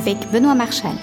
avec Benoît Marchal.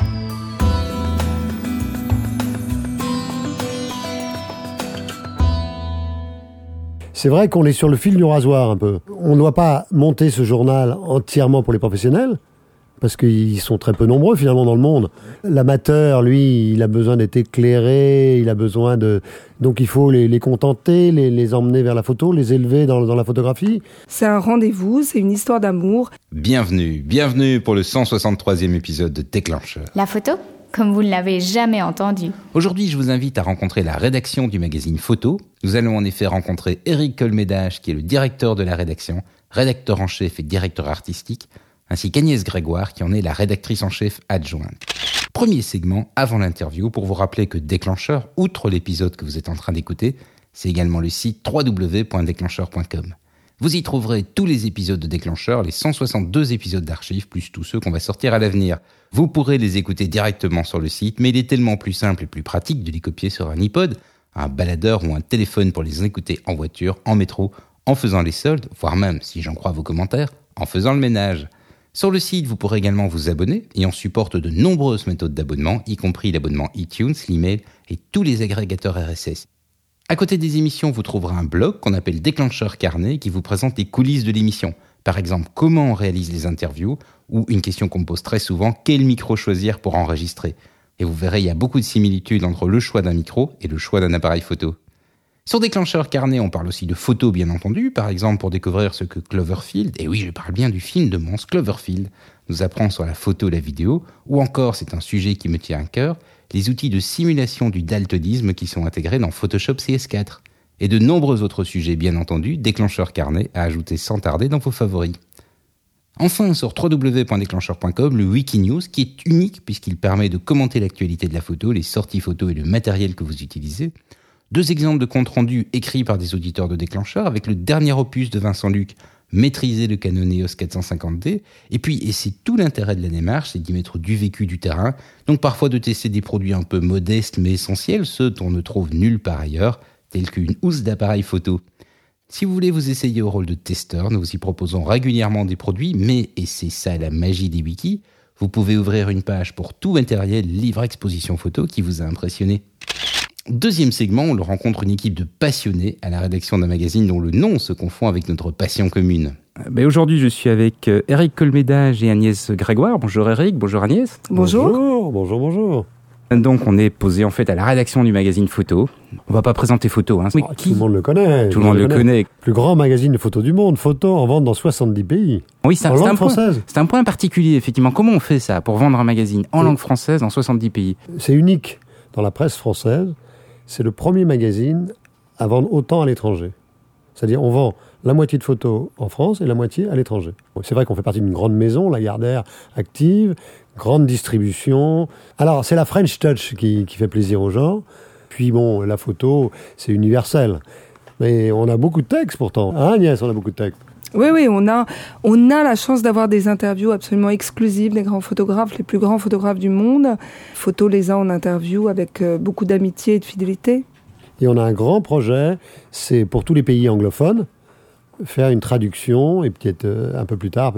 C'est vrai qu'on est sur le fil du rasoir un peu. On ne doit pas monter ce journal entièrement pour les professionnels, parce qu'ils sont très peu nombreux finalement dans le monde. L'amateur, lui, il a besoin d'être éclairé, il a besoin de... Donc il faut les contenter, les emmener vers la photo, les élever dans la photographie. C'est un rendez-vous, c'est une histoire d'amour. Bienvenue pour le 163e épisode de Déclencheur. La photo, comme vous ne l'avez jamais entendu. Aujourd'hui, je vous invite à rencontrer la rédaction du magazine Photo. Nous allons en effet rencontrer Eric Colmédage, qui est le directeur de la rédaction, rédacteur en chef et directeur artistique, ainsi qu'Agnès Grégoire, qui en est la rédactrice en chef adjointe. Premier segment, avant l'interview, pour vous rappeler que Déclencheur, outre l'épisode que vous êtes en train d'écouter, c'est également le site www.déclencheur.com. Vous y trouverez tous les épisodes de Déclencheur, les 162 épisodes d'archives, plus tous ceux qu'on va sortir à l'avenir. Vous pourrez les écouter directement sur le site, mais il est tellement plus simple et plus pratique de les copier sur un iPod, un baladeur ou un téléphone pour les écouter en voiture, en métro, en faisant les soldes, voire même, si j'en crois vos commentaires, en faisant le ménage. Sur le site, vous pourrez également vous abonner et on supporte de nombreuses méthodes d'abonnement, y compris l'abonnement iTunes, l'email et tous les agrégateurs RSS. À côté des émissions, vous trouverez un blog qu'on appelle Déclencheur Carnet qui vous présente les coulisses de l'émission. Par exemple, comment on réalise les interviews ou une question qu'on me pose très souvent, quel micro choisir pour enregistrer ? Et vous verrez, il y a beaucoup de similitudes entre le choix d'un micro et le choix d'un appareil photo. Sur Déclencheur Carnet, on parle aussi de photos, bien entendu. Par exemple, pour découvrir ce que Cloverfield, et oui, je parle bien du film de Mons Cloverfield, nous apprend sur la photo et la vidéo, ou encore, c'est un sujet qui me tient à cœur, les outils de simulation du daltonisme qui sont intégrés dans Photoshop CS4. Et de nombreux autres sujets, bien entendu, Déclencheur Carnet à ajouter sans tarder dans vos favoris. Enfin, sur www.déclencheur.com, le Wikinews, qui est unique puisqu'il permet de commenter l'actualité de la photo, les sorties photos et le matériel que vous utilisez. 2 exemples de comptes rendus écrits par des auditeurs de Déclencheur avec le dernier opus de Vincent Luc, maîtriser le Canon EOS 450D. Et puis, et c'est tout l'intérêt de la démarche, c'est d'y mettre du vécu du terrain. Donc parfois de tester des produits un peu modestes mais essentiels, ceux qu'on ne trouve nulle part ailleurs, tels qu'une housse d'appareil photo. Si vous voulez vous essayer au rôle de testeur, nous vous y proposons régulièrement des produits, mais, et c'est ça la magie des wikis, vous pouvez ouvrir une page pour tout matériel livre exposition photo qui vous a impressionné. Deuxième segment, on le rencontre une équipe de passionnés à la rédaction d'un magazine dont le nom se confond avec notre passion commune. Aujourd'hui, je suis avec Eric Colmédage et Agnès Grégoire. Bonjour Eric, bonjour Agnès. Bonjour. Donc, on est posé en fait à la rédaction du magazine Photo. On va pas présenter Photo. Hein. Mais Tout le monde le connaît. Tout le monde le connaît. Plus grand magazine de photos du monde. Photo en vente dans 70 pays. Oui, c'est un point particulier, effectivement. Comment on fait ça pour vendre un magazine en langue française dans 70 pays ? C'est unique dans la presse française. C'est le premier magazine à vendre autant à l'étranger. C'est-à-dire, on vend la moitié de photos en France et la moitié à l'étranger. C'est vrai qu'on fait partie d'une grande maison, Lagardère active, grande distribution. Alors, c'est la French Touch qui fait plaisir aux gens. Puis bon, la photo, c'est universel. Mais on a beaucoup de textes pourtant. Hein, Agnès, on a beaucoup de textes. Oui, on a la chance d'avoir des interviews absolument exclusives des grands photographes, les plus grands photographes du monde. Photo les a en interview avec beaucoup d'amitié et de fidélité. Et on a un grand projet, c'est pour tous les pays anglophones, faire une traduction et peut-être un peu plus tard,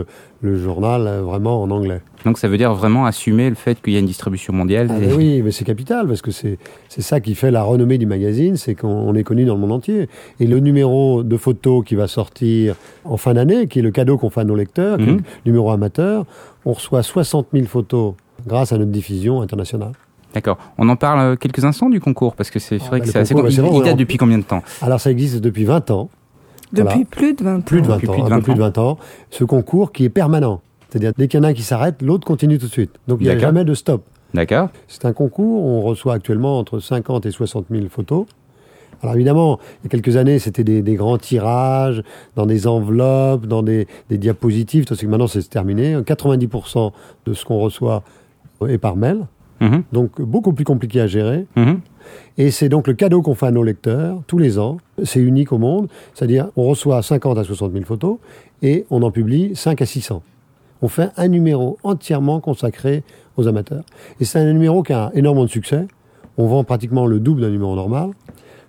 le journal vraiment en anglais. Donc ça veut dire vraiment assumer le fait qu'il y a une distribution mondiale. Oui, mais c'est capital parce que c'est ça qui fait la renommée du magazine, c'est qu'on est connu dans le monde entier. Et le numéro de photos qui va sortir en fin d'année, qui est le cadeau qu'on fait à nos lecteurs, qui est le numéro amateur, on reçoit 60 000 photos grâce à notre diffusion internationale. D'accord. On en parle quelques instants du concours parce que c'est vrai que c'est assez compliqué. Il date depuis combien de temps ? Alors ça existe depuis 20 ans. Depuis plus de 20 ans. Un peu plus de 20 ans. Ce concours qui est permanent. C'est-à-dire, dès qu'il y en a un qui s'arrête, l'autre continue tout de suite. Donc, il n'y a jamais de stop. D'accord. C'est un concours. On reçoit actuellement entre 50 et 60 000 photos. Alors, évidemment, il y a quelques années, c'était des grands tirages, dans des enveloppes, dans des diapositives. Tout ce que maintenant, c'est terminé. 90% de ce qu'on reçoit est par mail. Donc, beaucoup plus compliqué à gérer. Et c'est donc le cadeau qu'on fait à nos lecteurs tous les ans. C'est unique au monde. C'est-à-dire, on reçoit 50 à 60 000 photos et on en publie 5 à 600. On fait un numéro entièrement consacré aux amateurs. Et c'est un numéro qui a énormément de succès. On vend pratiquement le double d'un numéro normal.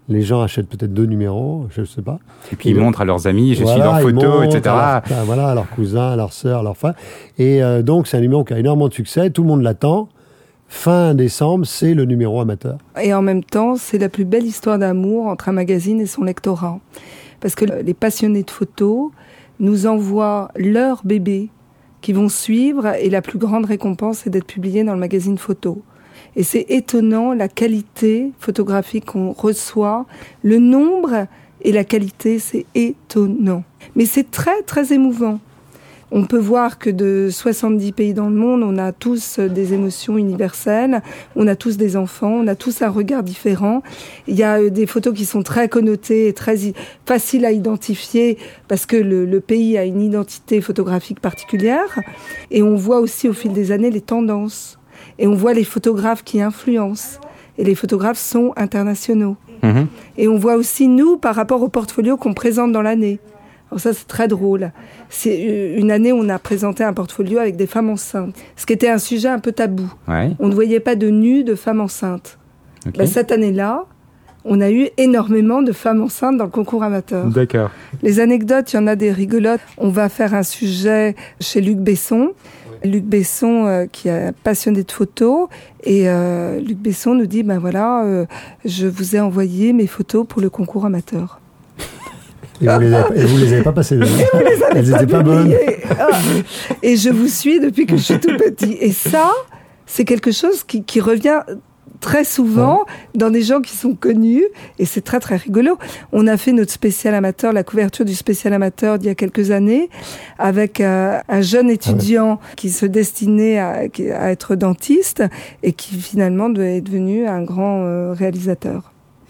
Les gens achètent peut-être 2 numéros, je ne sais pas. Et puis ils montrent à leurs amis, je suis leur photo, etc. Voilà, à leurs cousins, à leurs sœurs, à leurs frères. Et donc, c'est un numéro qui a énormément de succès. Tout le monde l'attend. Fin décembre, c'est le numéro amateur. Et en même temps, c'est la plus belle histoire d'amour entre un magazine et son lectorat. Parce que les passionnés de photos nous envoient leurs bébés qui vont suivre, et la plus grande récompense, c'est d'être publié dans le magazine photo. Et c'est étonnant la qualité photographique qu'on reçoit, le nombre et la qualité, c'est étonnant. Mais c'est très, très émouvant. On peut voir que de 70 pays dans le monde, on a tous des émotions universelles, on a tous des enfants, on a tous un regard différent. Il y a des photos qui sont très connotées et très faciles à identifier parce que le pays a une identité photographique particulière. Et on voit aussi au fil des années les tendances. Et on voit les photographes qui influencent. Et les photographes sont internationaux. Mmh. Et on voit aussi, nous, par rapport au portfolio qu'on présente dans l'année. Alors ça, c'est très drôle. C'est une année où on a présenté un portfolio avec des femmes enceintes, ce qui était un sujet un peu tabou. Ouais. On ne voyait pas de nus de femmes enceintes. Okay. Ben, cette année-là, on a eu énormément de femmes enceintes dans le concours amateur. D'accord. Les anecdotes, il y en a des rigolotes. On va faire un sujet chez Luc Besson. Luc Besson, qui est passionné de photos, et Luc Besson nous dit, ben voilà, je vous ai envoyé mes photos pour le concours amateur. Et vous les avez pas passées. Elles n'étaient pas bonnes. Et je vous suis depuis que je suis tout petit. Et ça, c'est quelque chose qui revient très souvent dans des gens qui sont connus, et c'est très très rigolo. On a fait notre spécial amateur, la couverture du spécial amateur d'il y a quelques années, avec un jeune étudiant qui se destinait à être dentiste et qui finalement est devenu un grand réalisateur.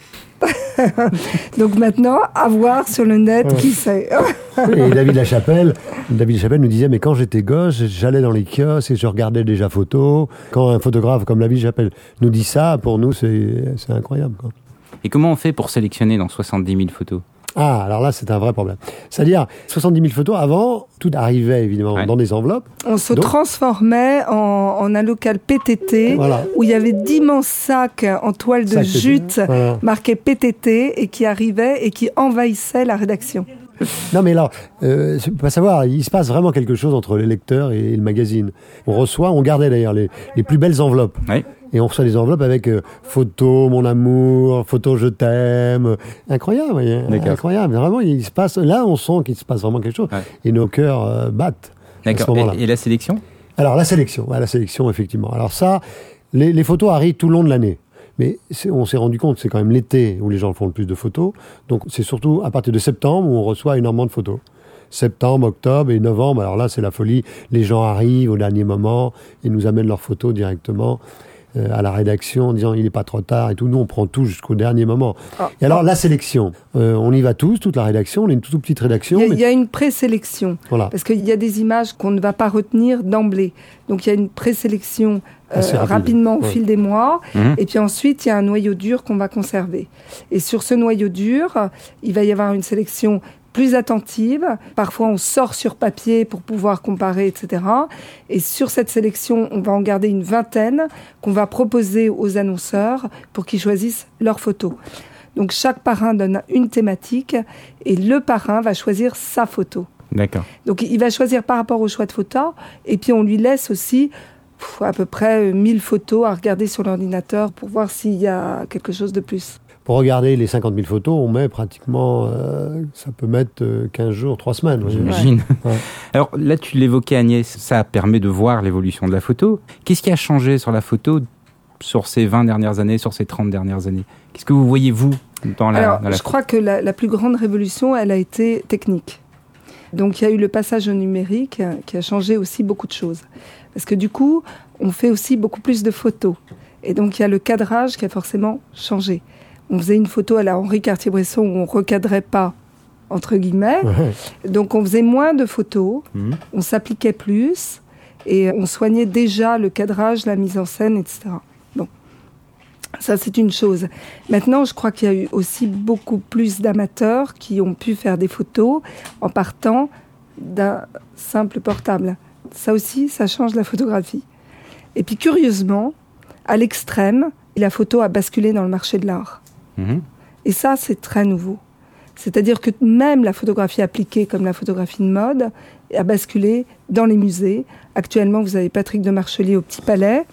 Donc maintenant, à voir sur le net, qui sait. Et David Lachapelle nous disait, mais quand j'étais gosse, j'allais dans les kiosques et je regardais déjà photos. Quand un photographe comme David Lachapelle nous dit ça, pour nous, c'est incroyable, quoi. Et comment on fait pour sélectionner dans 70 000 photos ? Ah, alors là, c'est un vrai problème. C'est-à-dire, 70 000 photos, avant, tout arrivait évidemment dans des enveloppes. On se transformait en un local PTT, où il y avait d'immenses sacs en toile de jute marqués PTT et qui arrivaient et qui envahissaient la rédaction. Non, mais là, faut pas savoir, il se passe vraiment quelque chose entre les lecteurs et le magazine. On gardait d'ailleurs les plus belles enveloppes. Oui. Et on reçoit des enveloppes avec photo, mon amour, photo, je t'aime. Incroyable, incroyable. Vraiment, là, on sent qu'il se passe vraiment quelque chose. Ouais. Et nos cœurs battent. D'accord. Et la sélection ? Alors, la sélection, effectivement. Alors ça, les photos arrivent tout le long de l'année. Mais on s'est rendu compte, c'est quand même l'été où les gens font le plus de photos. Donc, c'est surtout à partir de septembre où on reçoit énormément de photos. Septembre, octobre et novembre, alors là, c'est la folie. Les gens arrivent au dernier moment et nous amènent leurs photos directement à la rédaction en disant il n'est pas trop tard et tout. Nous, on prend tout jusqu'au dernier moment. Et alors, la sélection, on y va tous, toute la rédaction. On est une toute petite rédaction. Il y a une présélection. Voilà. Parce qu'il y a des images qu'on ne va pas retenir d'emblée. Donc, il y a une présélection rapidement au fil des mois. Et puis ensuite, il y a un noyau dur qu'on va conserver. Et sur ce noyau dur, il va y avoir une sélection plus attentive. Parfois, on sort sur papier pour pouvoir comparer, etc. Et sur cette sélection, on va en garder une vingtaine qu'on va proposer aux annonceurs pour qu'ils choisissent leurs photos. Donc, chaque parrain donne une thématique et le parrain va choisir sa photo. D'accord. Donc, il va choisir par rapport au choix de photos et puis on lui laisse aussi à peu près 1000 photos à regarder sur l'ordinateur pour voir s'il y a quelque chose de plus. Pour regarder les 50 000 photos, on met pratiquement, ça peut mettre 15 jours, 3 semaines. J'imagine. Ouais. Alors là, tu l'évoquais Agnès, ça permet de voir l'évolution de la photo. Qu'est-ce qui a changé sur la photo sur ces 20 dernières années, sur ces 30 dernières années ? Qu'est-ce que vous voyez, vous, dans la je crois que la plus grande révolution, elle a été technique. Donc il y a eu le passage au numérique qui a changé aussi beaucoup de choses. Parce que du coup, on fait aussi beaucoup plus de photos. Et donc il y a le cadrage qui a forcément changé. On faisait une photo à la Henri Cartier-Bresson où on ne recadrait pas, entre guillemets. Ouais. Donc on faisait moins de photos, on s'appliquait plus et on soignait déjà le cadrage, la mise en scène, etc. Bon, ça c'est une chose. Maintenant, je crois qu'il y a eu aussi beaucoup plus d'amateurs qui ont pu faire des photos en partant d'un simple portable. Ça aussi, ça change la photographie. Et puis curieusement, à l'extrême, la photo a basculé dans le marché de l'art. Et ça, c'est très nouveau. C'est-à-dire que même la photographie appliquée, comme la photographie de mode, a basculé dans les musées. Actuellement, vous avez Patrick de Marchelier au Petit Palais.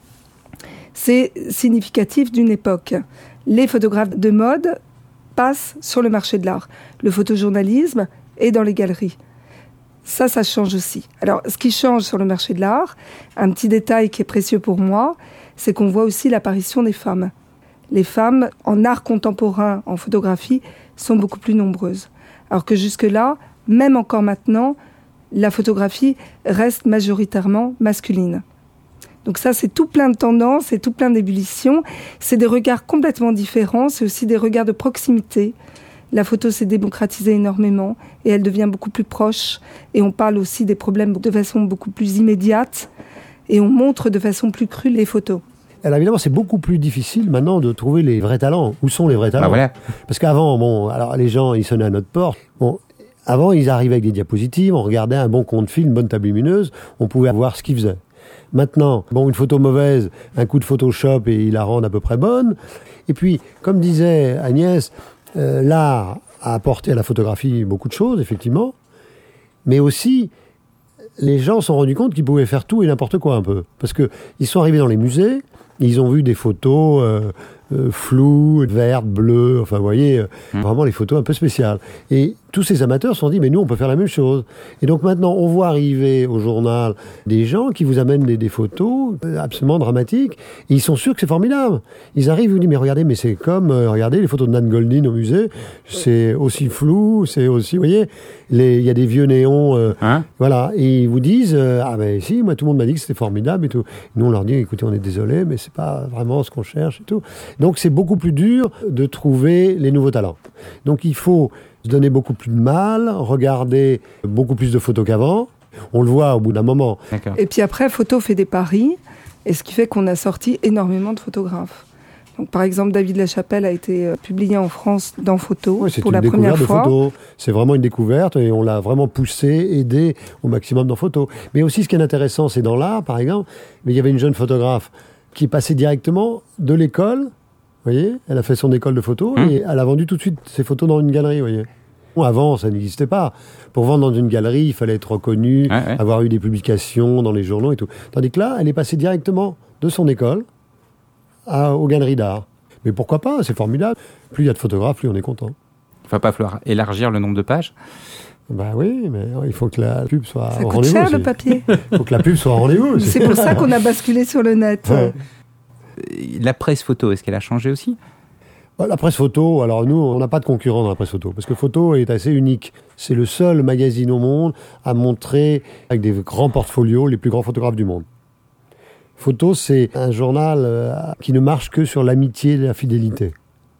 C'est significatif d'une époque. Les photographes de mode passent sur le marché de l'art. Le photojournalisme est dans les galeries. Ça change aussi. Alors, ce qui change sur le marché de l'art, un petit détail qui est précieux pour moi, c'est qu'on voit aussi l'apparition des femmes. Les femmes, en art contemporain, en photographie, sont beaucoup plus nombreuses. Alors que jusque-là, même encore maintenant, la photographie reste majoritairement masculine. Donc ça, c'est tout plein de tendances, c'est tout plein d'ébullitions. C'est des regards complètement différents, c'est aussi des regards de proximité. La photo s'est démocratisée énormément et elle devient beaucoup plus proche. Et on parle aussi des problèmes de façon beaucoup plus immédiate et on montre de façon plus crue les photos. Alors évidemment, c'est beaucoup plus difficile maintenant de trouver les vrais talents. Où sont les vrais talents ? Voilà. Parce qu'avant, alors les gens, ils sonnaient à notre porte. Avant, ils arrivaient avec des diapositives, on regardait un bon compte film, une bonne table lumineuse, on pouvait voir ce qu'ils faisaient. Maintenant, une photo mauvaise, un coup de Photoshop et ils la rendent à peu près bonne. Et puis, comme disait Agnès, l'art a apporté à la photographie beaucoup de choses, effectivement. Mais aussi, les gens se sont rendus compte qu'ils pouvaient faire tout et n'importe quoi un peu. Parce qu'ils sont arrivés dans les musées, ils ont vu des photos floues, vertes, bleues, enfin vous voyez, vraiment les photos un peu spéciales. Et tous ces amateurs se sont dit, mais nous on peut faire la même chose. Et donc maintenant on voit arriver au journal des gens qui vous amènent des photos absolument dramatiques, et ils sont sûrs que c'est formidable. Ils arrivent, ils vous disent, mais regardez, mais c'est comme, regardez les photos de Nan Goldin au musée, c'est aussi flou, c'est aussi, vous voyez, il y a des vieux néons, voilà, et ils vous disent, ah ben si, moi tout le monde m'a dit que c'était formidable et tout. Nous on leur dit, écoutez, on est désolé, mais c'est pas vraiment ce qu'on cherche et tout. Donc c'est beaucoup plus dur de trouver les nouveaux talents. Donc il faut se donner beaucoup plus de mal, regarder beaucoup plus de photos qu'avant. On le voit au bout d'un moment. D'accord. Et puis après, Photo fait des paris, et ce qui fait qu'on a sorti énormément de photographes. Donc, par exemple, David Lachapelle a été publié en France dans Photo pour la première fois. Photo. C'est vraiment une découverte et on l'a vraiment poussé, aidé au maximum dans Photo. Mais aussi, ce qui est intéressant, c'est dans l'art, par exemple, mais il y avait une jeune photographe qui est passée directement de l'école. Vous voyez, elle a fait son école de photo et elle a vendu tout de suite ses photos dans une galerie, vous voyez. Avant, ça n'existait pas. Pour vendre dans une galerie, il fallait être reconnu, avoir eu des publications dans les journaux et tout. Tandis que là, elle est passée directement de son école aux galeries d'art. Mais pourquoi pas ? C'est formidable. Plus il y a de photographes, plus on est content. Il ne va pas falloir élargir le nombre de pages. Ben oui, mais il faut que la pub soit ça au rendez-vous. Ça coûte cher, aussi. le papier. Il faut que la pub soit au rendez-vous aussi. C'est pour ça qu'on a basculé sur le net. Ouais. La presse photo, est-ce qu'elle a changé aussi ? La presse photo, alors nous, on n'a pas de concurrent dans la presse photo, parce que Photo est assez unique. C'est le seul magazine au monde à montrer, avec des grands portfolios, les plus grands photographes du monde. Photo, c'est un journal qui ne marche que sur l'amitié et la fidélité.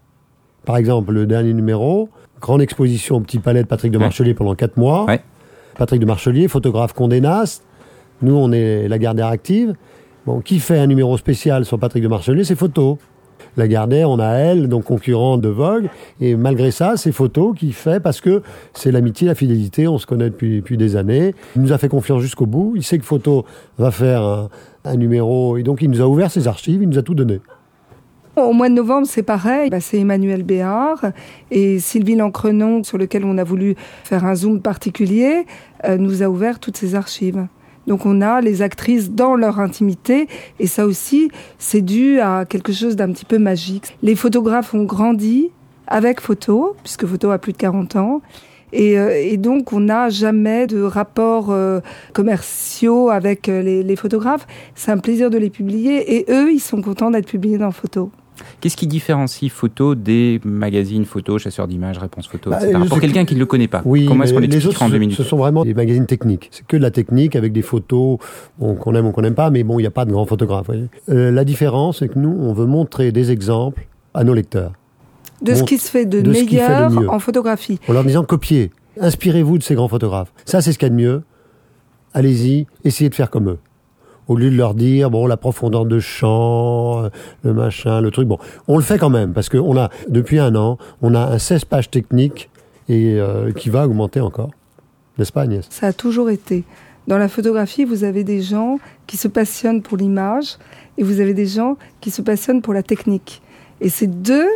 Par exemple, le dernier numéro, grande exposition au Petit Palais de Patrick de Marchelier pendant 4 mois. Ouais. Patrick de Marchelier, photographe Condé Nast. Nous, on est Lagardère Active. Qui fait un numéro spécial sur Patrick de Marchelier, c'est Photo. Lagardère, on a elle, donc concurrente de Vogue, et malgré ça, c'est Photo qui fait, parce que c'est l'amitié, la fidélité, on se connaît depuis des années. Il nous a fait confiance jusqu'au bout, il sait que Photo va faire un numéro, et donc il nous a ouvert ses archives, il nous a tout donné. Au mois de novembre, c'est pareil, c'est Emmanuel Béard et Sylvie Lancrenon, sur lequel on a voulu faire un zoom particulier, nous a ouvert toutes ses archives. Donc on a les actrices dans leur intimité, et ça aussi, c'est dû à quelque chose d'un petit peu magique. Les photographes ont grandi avec Photo, puisque Photo a plus de 40 ans, et donc on n'a jamais de rapports commerciaux avec les photographes. C'est un plaisir de les publier, et eux, ils sont contents d'être publiés dans Photo. Qu'est-ce qui différencie Photo des magazines Photo, Chasseurs d'images, Réponse Photo, etc. Pour quelqu'un qui ne le connaît pas, comment est-ce qu'on l'explique en 2 minutes ? Ce sont vraiment des magazines techniques. C'est que de la technique avec des photos qu'on aime ou qu'on n'aime pas, mais il n'y a pas de grands photographes. Voyez. La différence, c'est que nous, on veut montrer des exemples à nos lecteurs. De ce qui se fait de meilleur en photographie. En leur disant, copiez, inspirez-vous de ces grands photographes. Ça, c'est ce qu'il y a de mieux. Allez-y, essayez de faire comme eux. Au lieu de leur dire, la profondeur de champ, le machin, le truc. On le fait quand même, parce que depuis 1 an, on a un 16 pages techniques et qui va augmenter encore. N'est-ce pas, Agnès ? Ça a toujours été. Dans la photographie, vous avez des gens qui se passionnent pour l'image et vous avez des gens qui se passionnent pour la technique. Et ces deux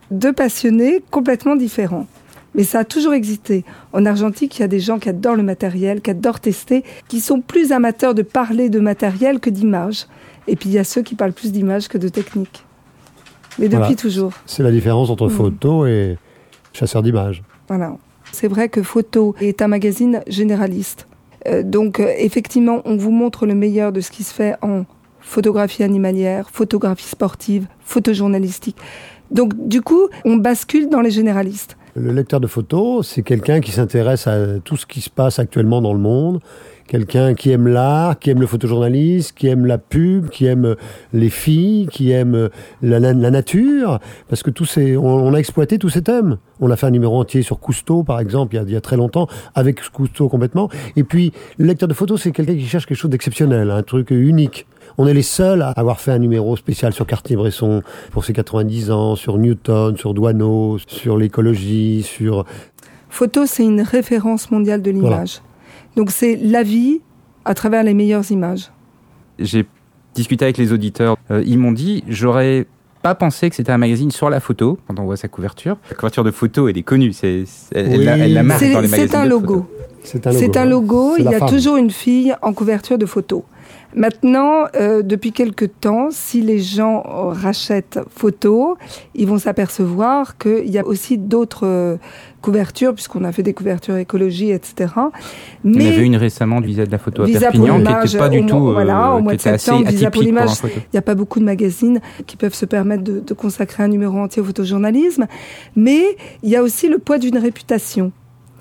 2 passionnés complètement différents. Mais ça a toujours existé. En argentique, il y a des gens qui adorent le matériel, qui adorent tester, qui sont plus amateurs de parler de matériel que d'images. Et puis il y a ceux qui parlent plus d'images que de technique. Mais depuis toujours. C'est la différence entre photo et chasseur d'images. Voilà. C'est vrai que Photo est un magazine généraliste. Donc effectivement, on vous montre le meilleur de ce qui se fait en photographie animalière, photographie sportive, photojournalistique. Donc du coup, on bascule dans les généralistes. Le lecteur de photos, c'est quelqu'un qui s'intéresse à tout ce qui se passe actuellement dans le monde, quelqu'un qui aime l'art, qui aime le photojournalisme, qui aime la pub, qui aime les filles, qui aime la nature, parce que on a exploité tous ces thèmes. On a fait un numéro entier sur Cousteau, par exemple, il y a très longtemps, avec Cousteau complètement. Et puis, le lecteur de photos, c'est quelqu'un qui cherche quelque chose d'exceptionnel, un truc unique. On est les seuls à avoir fait un numéro spécial sur Cartier-Bresson pour ses 90 ans, sur Newton, sur Douaneau, sur l'écologie, sur... Photo, c'est une référence mondiale de l'image. Voilà. Donc c'est la vie à travers les meilleures images. J'ai discuté avec les auditeurs. Ils m'ont dit, j'aurais pas pensé que c'était un magazine sur la photo, quand on voit sa couverture. La couverture de photo, elle est connue. Elle la marque dans les magazines c'est un logo. C'est un logo. Il y a toujours une fille en couverture de photo. Maintenant, depuis quelque temps, si les gens rachètent Photo, ils vont s'apercevoir qu'il y a aussi d'autres couvertures, puisqu'on a fait des couvertures écologie, etc. Mais il y en avait une récemment de Visa de la photo à Perpignan, qui n'était pas du tout, au mois de septembre, Visa pour l'image. Il n'y a pas beaucoup de magazines qui peuvent se permettre de consacrer un numéro entier au photojournalisme, mais il y a aussi le poids d'une réputation.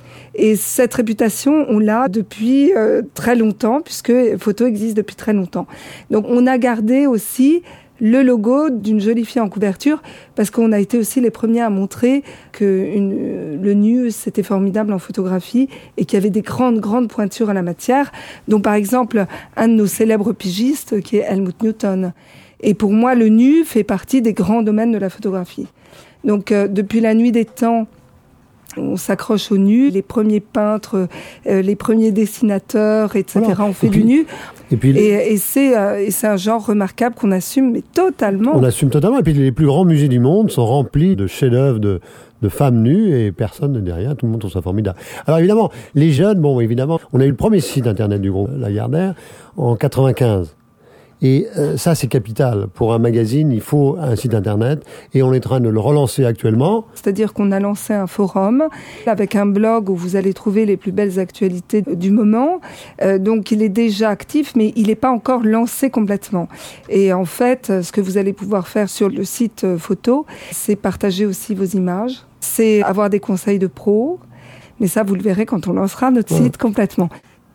Et cette réputation, on l'a depuis très longtemps, puisque Photo existe depuis très longtemps. Donc on a gardé aussi le logo d'une jolie fille en couverture, parce qu'on a été aussi les premiers à montrer que le nu, c'était formidable en photographie, et qu'il y avait des grandes pointures à la matière, dont par exemple un de nos célèbres pigistes, qui est Helmut Newton. Et pour moi, le nu fait partie des grands domaines de la photographie. Donc depuis la nuit des temps, on s'accroche au nu, les premiers peintres, les premiers dessinateurs, etc. Voilà. On fait du nu. Et c'est un genre remarquable qu'on assume, mais totalement. On assume totalement. Et puis les plus grands musées du monde sont remplis de chefs-d'œuvre de femmes nues et personne ne dit rien. Tout le monde trouve ça formidable. Alors évidemment, les jeunes, évidemment, on a eu le premier site internet du groupe Lagardère en 95. Et ça, c'est capital. Pour un magazine, il faut un site internet et on est en train de le relancer actuellement. C'est-à-dire qu'on a lancé un forum avec un blog où vous allez trouver les plus belles actualités du moment. Donc, il est déjà actif, mais il n'est pas encore lancé complètement. Et en fait, ce que vous allez pouvoir faire sur le site Photo, c'est partager aussi vos images. C'est avoir des conseils de pros. Mais ça, vous le verrez quand on lancera notre site complètement.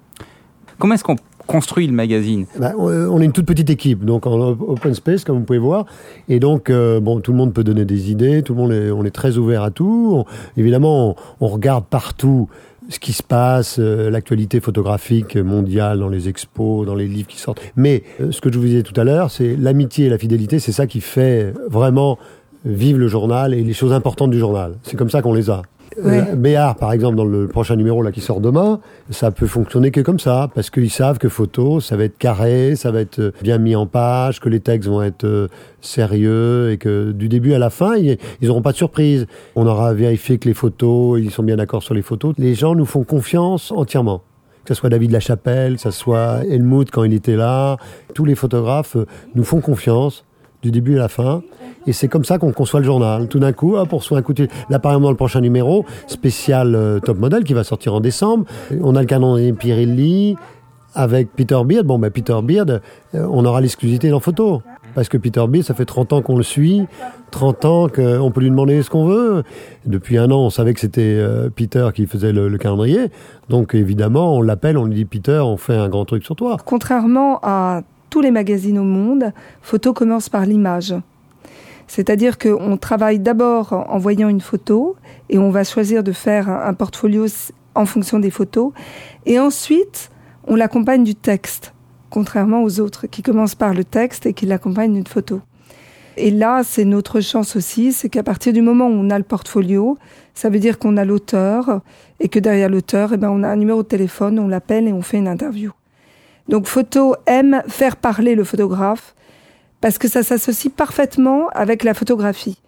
Comment est-ce qu'on construit le magazine? On est une toute petite équipe, donc en open space, comme vous pouvez voir. Et donc, tout le monde peut donner des idées, tout le monde on est très ouvert à tout. Évidemment, on regarde partout ce qui se passe, l'actualité photographique mondiale dans les expos, dans les livres qui sortent. Mais ce que je vous disais tout à l'heure, c'est l'amitié et la fidélité, c'est ça qui fait vraiment vivre le journal et les choses importantes du journal. C'est comme ça qu'on les a. Béard, par exemple, dans le prochain numéro là qui sort demain, ça peut fonctionner que comme ça, parce qu'ils savent que Photo, ça va être carré, ça va être bien mis en page, que les textes vont être sérieux et que du début à la fin, ils n'auront pas de surprise. On aura vérifié que les photos, ils sont bien d'accord sur les photos. Les gens nous font confiance entièrement. Que ce soit David Lachapelle, que ce soit Helmut quand il était là, tous les photographes nous font confiance du début à la fin. Et c'est comme ça qu'on conçoit le journal. Tout d'un coup, on reçoit un coup de... Là, par exemple, dans le prochain numéro, spécial Top Model, qui va sortir en décembre, on a le calendrier Pirelli avec Peter Beard. Peter Beard, on aura l'exclusivité dans Photo. Parce que Peter Beard, ça fait 30 ans qu'on le suit, 30 ans qu'on peut lui demander ce qu'on veut. Depuis un an, on savait que c'était Peter qui faisait le calendrier. Donc, évidemment, on l'appelle, on lui dit « Peter, on fait un grand truc sur toi ». Contrairement à tous les magazines au monde, Photo commence par l'image. C'est-à-dire qu'on travaille d'abord en voyant une photo et on va choisir de faire un portfolio en fonction des photos. Et ensuite, on l'accompagne du texte, contrairement aux autres qui commencent par le texte et qui l'accompagnent d'une photo. Et là, c'est notre chance aussi, c'est qu'à partir du moment où on a le portfolio, ça veut dire qu'on a l'auteur et que derrière l'auteur, on a un numéro de téléphone, on l'appelle et on fait une interview. Donc Photo aime faire parler le photographe parce que ça s'associe parfaitement avec la photographie.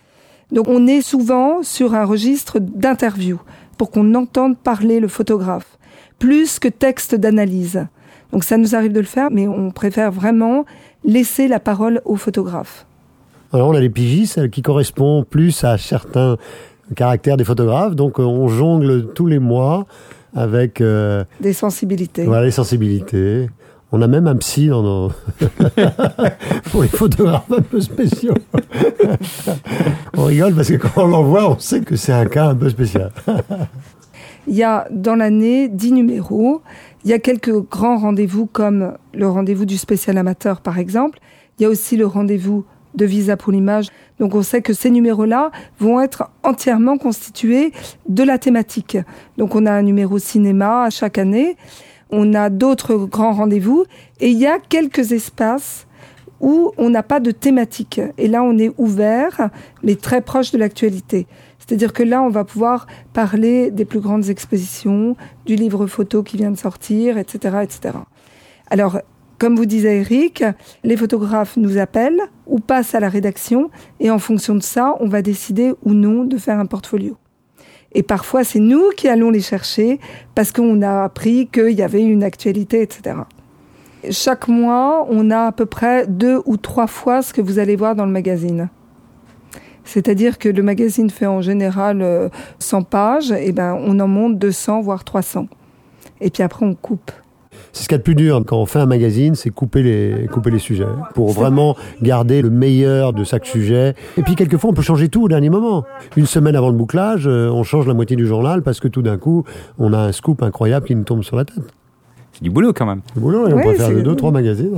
Donc on est souvent sur un registre d'interview pour qu'on entende parler le photographe, plus que texte d'analyse. Donc ça nous arrive de le faire, mais on préfère vraiment laisser la parole au photographe. Alors on a les pigistes qui correspondent plus à certains caractères des photographes, donc on jongle tous les mois avec des sensibilités. Voilà, les sensibilités. On a même un psy dans nos... pour les photographes un peu spéciaux. On rigole parce que quand on l'envoie, on sait que c'est un cas un peu spécial. Il y a dans l'année 10 numéros. Il y a quelques grands rendez-vous comme le rendez-vous du spécial amateur par exemple. Il y a aussi le rendez-vous de Visa pour l'image. Donc on sait que ces numéros-là vont être entièrement constitués de la thématique. Donc on a un numéro cinéma à chaque année. On a d'autres grands rendez-vous et il y a quelques espaces où on n'a pas de thématique. Et là, on est ouvert, mais très proche de l'actualité. C'est-à-dire que là, on va pouvoir parler des plus grandes expositions, du livre photo qui vient de sortir, etc., etc. Alors, comme vous disait Eric, les photographes nous appellent ou passent à la rédaction et en fonction de ça, on va décider ou non de faire un portfolio. Et parfois, c'est nous qui allons les chercher parce qu'on a appris qu'il y avait une actualité, etc. Chaque mois, on a à peu près 2 ou 3 fois ce que vous allez voir dans le magazine. C'est-à-dire que le magazine fait en général 100 pages, et ben on en monte 200 voire 300. Et puis après, on coupe. C'est ce qu'il y a de plus dur quand on fait un magazine, c'est couper les sujets pour vraiment garder le meilleur de chaque sujet. Et puis quelquefois, on peut changer tout au dernier moment. Une semaine avant le bouclage, on change la moitié du journal parce que tout d'un coup, on a un scoop incroyable qui nous tombe sur la tête. C'est du boulot quand même. Du boulot, et on peut faire 2-3 magazines.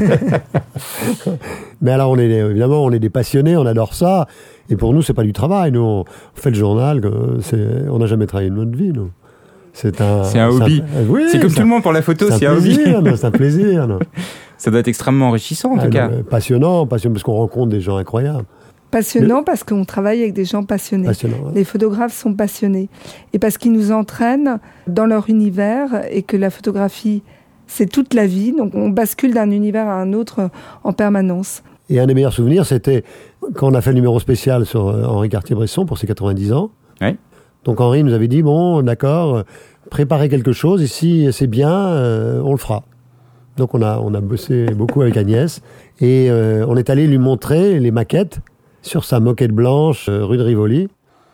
Mais alors, on est des passionnés, on adore ça. Et pour nous, c'est pas du travail. Nous, on fait le journal, on n'a jamais travaillé de notre vie, nous. C'est un hobby. Oui, c'est comme tout le monde pour la photo, c'est un hobby. C'est un plaisir. Non. Ça doit être extrêmement enrichissant en tout cas. Passionnant parce qu'on rencontre des gens incroyables. Passionnant parce qu'on travaille avec des gens passionnés. Ouais. Les photographes sont passionnés. Et parce qu'ils nous entraînent dans leur univers et que la photographie, c'est toute la vie. Donc on bascule d'un univers à un autre en permanence. Et un des meilleurs souvenirs, c'était quand on a fait le numéro spécial sur Henri Cartier-Bresson pour ses 90 ans. Oui. Donc Henri nous avait dit, bon, d'accord, préparez quelque chose et si c'est bien, on le fera. Donc on a bossé beaucoup avec Agnès et on est allé lui montrer les maquettes sur sa moquette blanche rue de Rivoli.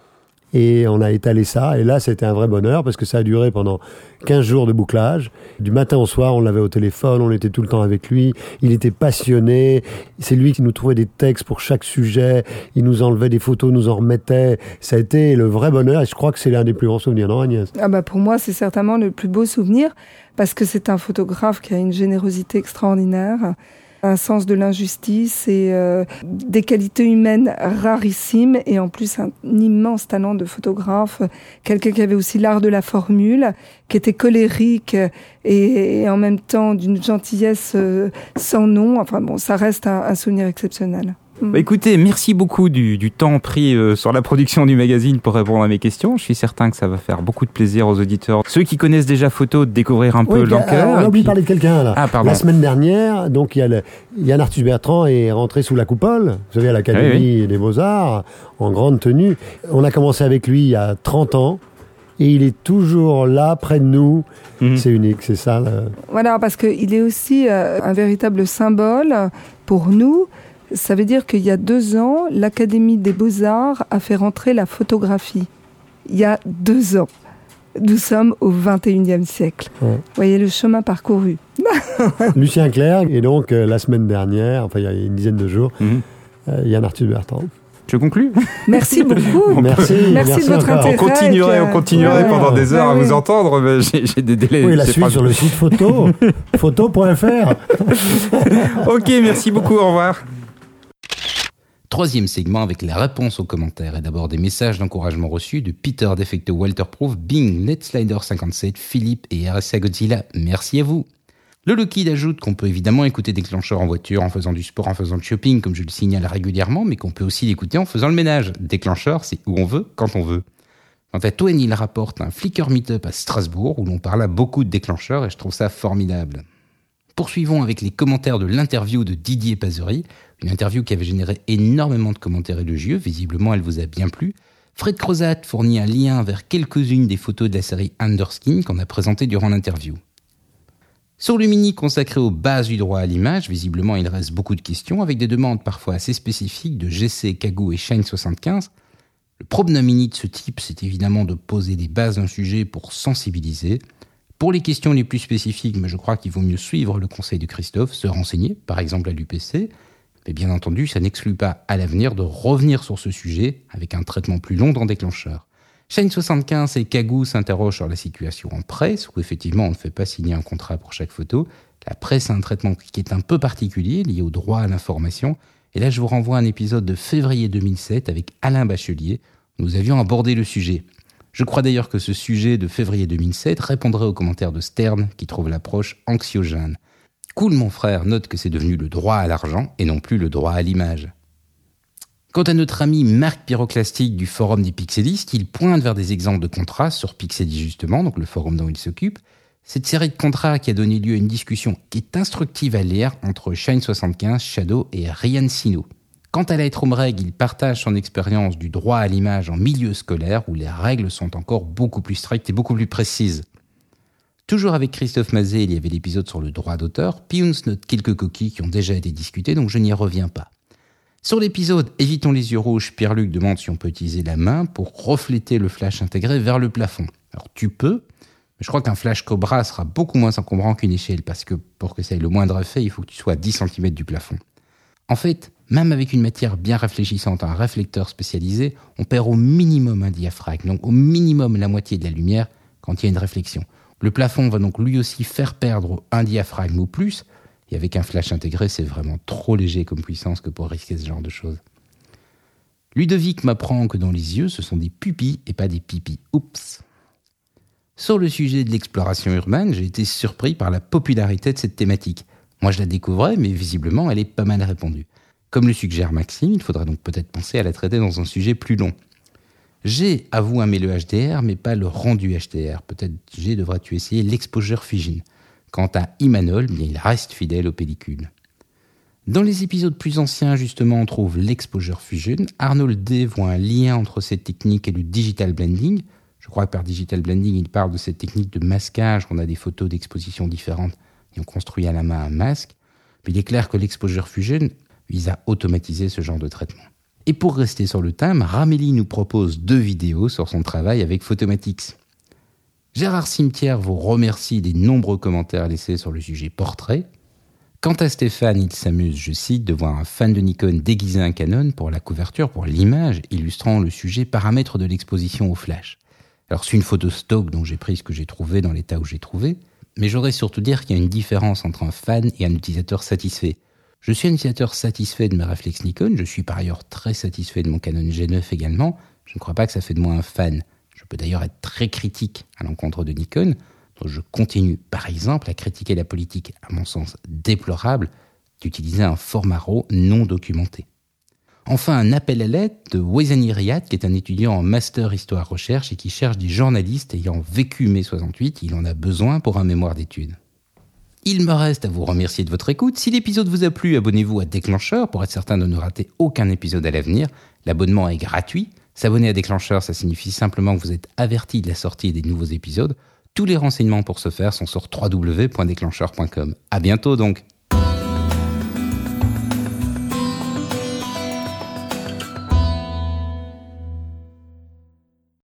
Et on a étalé ça. Et là, c'était un vrai bonheur parce que ça a duré pendant 15 jours de bouclage. Du matin au soir, on l'avait au téléphone, on était tout le temps avec lui. Il était passionné. C'est lui qui nous trouvait des textes pour chaque sujet. Il nous enlevait des photos, nous en remettait. Ça a été le vrai bonheur et je crois que c'est l'un des plus grands souvenirs, non Agnès ? Pour moi, c'est certainement le plus beau souvenir parce que c'est un photographe qui a une générosité extraordinaire, un sens de l'injustice et des qualités humaines rarissimes et en plus un immense talent de photographe, quelqu'un qui avait aussi l'art de la formule, qui était colérique et en même temps d'une gentillesse sans nom. Enfin bon, ça reste un souvenir exceptionnel. Écoutez, merci beaucoup du temps pris sur la production du magazine pour répondre à mes questions. Je suis certain que ça va faire beaucoup de plaisir aux auditeurs. Ceux qui connaissent déjà photo, de découvrir un peu l'enquête. On a oublié de parler de quelqu'un là. Ah, pardon. La semaine dernière, donc Yann Arthus Bertrand est rentré sous la coupole. Vous savez, à l'Académie des Beaux-Arts, en grande tenue. On a commencé avec lui il y a 30 ans. Et il est toujours là, près de nous. C'est unique, c'est ça. Voilà, parce qu'il est aussi un véritable symbole pour nous. Ça veut dire qu'il y a 2 ans, l'Académie des Beaux-Arts a fait rentrer la photographie. Il y a 2 ans. Nous sommes au 21e siècle. Ouais. Vous voyez le chemin parcouru. Lucien Clerc, et donc la semaine dernière, enfin il y a une dizaine de jours, Yann Arthus Bertrand. Je conclue. Merci beaucoup. Merci de votre intérêt. On continuerait pendant des heures à vous entendre, mais j'ai des délais. Oui, la suite sur le site photo.fr. Ok, merci beaucoup, au revoir. 3e segment avec les réponses aux commentaires et d'abord des messages d'encouragement reçus de Peter Defecto, Walterproof, Bing, NetSlider57, Philippe et RSA Godzilla. Merci à vous. Le Lockheed ajoute qu'on peut évidemment écouter Déclencheur en voiture, en faisant du sport, en faisant du shopping, comme je le signale régulièrement, mais qu'on peut aussi l'écouter en faisant le ménage. Déclencheur, c'est où on veut, quand on veut. Quant à Twain, il rapporte un Flickr Meetup à Strasbourg où l'on parla beaucoup de déclencheurs et je trouve ça formidable. Poursuivons avec les commentaires de l'interview de Didier Pazery, une interview qui avait généré énormément de commentaires élogieux, visiblement elle vous a bien plu. Fred Crozat fournit un lien vers quelques-unes des photos de la série Underskin qu'on a présentées durant l'interview. Sur le mini consacré aux bases du droit à l'image, visiblement il reste beaucoup de questions, avec des demandes parfois assez spécifiques de GC, Kagou et Shine75. Le problème d'un mini de ce type, c'est évidemment de poser les bases d'un sujet pour sensibiliser. Pour les questions les plus spécifiques, mais je crois qu'il vaut mieux suivre le conseil de Christophe, se renseigner, par exemple à l'UPC. Mais bien entendu, ça n'exclut pas à l'avenir de revenir sur ce sujet avec un traitement plus long dans Déclencheur. Shine75 et Kagou s'interrogent sur la situation en presse, où effectivement on ne fait pas signer un contrat pour chaque photo. La presse a un traitement qui est un peu particulier, lié au droit à l'information. Et là, je vous renvoie à un épisode de février 2007 avec Alain Bachelier, où nous avions abordé le sujet. Je crois d'ailleurs que ce sujet de février 2007 répondrait aux commentaires de Stern, qui trouve l'approche anxiogène. Cool, mon frère, note que c'est devenu le droit à l'argent et non plus le droit à l'image. Quant à notre ami Marc Pyroclastique du forum des pixelistes, il pointe vers des exemples de contrats sur Pixely justement, donc le forum dont il s'occupe. Cette série de contrats qui a donné lieu à une discussion qui est instructive à lire entre Shine75, Shadow et Ryan Sino. Quant à Lightroom Reg, il partage son expérience du droit à l'image en milieu scolaire où les règles sont encore beaucoup plus strictes et beaucoup plus précises. Toujours avec Christophe Mazet, il y avait l'épisode sur le droit d'auteur. Piuns note quelques coquilles qui ont déjà été discutées, donc je n'y reviens pas. Sur l'épisode « Évitons les yeux rouges », Pierre-Luc demande si on peut utiliser la main pour refléter le flash intégré vers le plafond. Alors tu peux, mais je crois qu'un flash Cobra sera beaucoup moins encombrant qu'une échelle, parce que pour que ça ait le moindre effet, il faut que tu sois à 10 cm du plafond. En fait, même avec une matière bien réfléchissante, un réflecteur spécialisé, on perd au minimum un diaphragme, donc au minimum la moitié de la lumière quand il y a une réflexion. Le plafond va donc lui aussi faire perdre un diaphragme ou plus, et avec un flash intégré, c'est vraiment trop léger comme puissance que pour risquer ce genre de choses. Ludovic m'apprend que dans les yeux, ce sont des pupilles et pas des pipis. Oups. Sur le sujet de l'exploration urbaine, j'ai été surpris par la popularité de cette thématique. Moi, je la découvrais, mais visiblement, elle est pas mal répandue. Comme le suggère Maxime, il faudra donc peut-être penser à la traiter dans un sujet plus long. G avoue aimer le HDR, mais pas le rendu HDR. Peut-être G devras-tu essayer l'exposure fusion. Quant à Imanol, bien, il reste fidèle aux pellicules. Dans les épisodes plus anciens, justement, on trouve l'exposure fusion. Arnold D voit un lien entre cette technique et le digital blending. Je crois que par digital blending, il parle de cette technique de masquage. On a des photos d'exposition différentes et on construit à la main un masque. Mais il est clair que l'exposure fusion vise à automatiser ce genre de traitement. Et pour rester sur le thème, Ramélie nous propose 2 vidéos sur son travail avec Photomatix. Gérard Cimetière vous remercie des nombreux commentaires laissés sur le sujet portrait. Quant à Stéphane, il s'amuse, je cite, de voir un fan de Nikon déguiser un Canon pour la couverture, pour l'image, illustrant le sujet paramètres de l'exposition au flash. Alors c'est une photo stock dont j'ai pris ce que j'ai trouvé dans l'état où j'ai trouvé, mais j'aurais surtout dire qu'il y a une différence entre un fan et un utilisateur satisfait. Je suis un utilisateur satisfait de mes réflexes Nikon, je suis par ailleurs très satisfait de mon Canon G9 également, je ne crois pas que ça fait de moi un fan. Je peux d'ailleurs être très critique à l'encontre de Nikon, donc je continue par exemple à critiquer la politique, à mon sens déplorable, d'utiliser un format RAW non documenté. Enfin, un appel à l'aide de Wezani Riyad, qui est un étudiant en master histoire-recherche et qui cherche des journalistes ayant vécu mai 68, il en a besoin pour un mémoire d'études. Il me reste à vous remercier de votre écoute. Si l'épisode vous a plu, abonnez-vous à Déclencheur pour être certain de ne rater aucun épisode à l'avenir. L'abonnement est gratuit. S'abonner à Déclencheur, ça signifie simplement que vous êtes averti de la sortie des nouveaux épisodes. Tous les renseignements pour ce faire sont sur www.déclencheur.com. À bientôt donc.